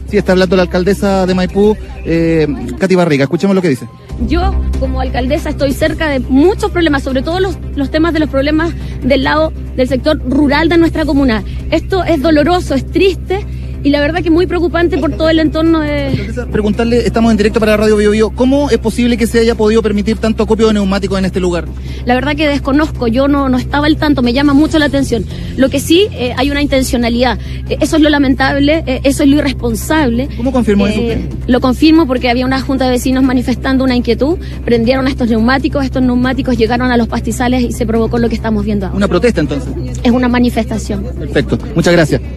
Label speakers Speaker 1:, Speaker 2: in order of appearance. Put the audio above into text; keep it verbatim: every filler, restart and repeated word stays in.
Speaker 1: Sí, está hablando la alcaldesa de Maipú, eh, Katy Barriga. Escuchemos lo que dice.
Speaker 2: Yo, como alcaldesa, estoy cerca de muchos problemas, sobre todo los, los temas de los problemas del lado del sector rural de nuestra comuna. Esto es doloroso, es triste y la verdad que muy preocupante por todo el entorno de...
Speaker 1: Preguntarle, estamos en directo para la Radio Bio Bio, ¿cómo es posible que se haya podido permitir tanto acopio de neumáticos en este lugar?
Speaker 2: La verdad que desconozco, yo no, no estaba al tanto, me llama mucho la atención. Lo que sí, eh, hay una intencionalidad, eh, eso es lo lamentable, eh, eso es lo irresponsable.
Speaker 1: ¿Cómo confirmó
Speaker 2: eh,
Speaker 1: eso usted?
Speaker 2: Lo confirmo porque había una junta de vecinos manifestando una inquietud, prendieron a estos neumáticos, estos neumáticos llegaron a los pastizales y se provocó lo que estamos viendo ahora.
Speaker 1: ¿Una protesta entonces?
Speaker 2: Es una manifestación.
Speaker 1: Perfecto, muchas gracias.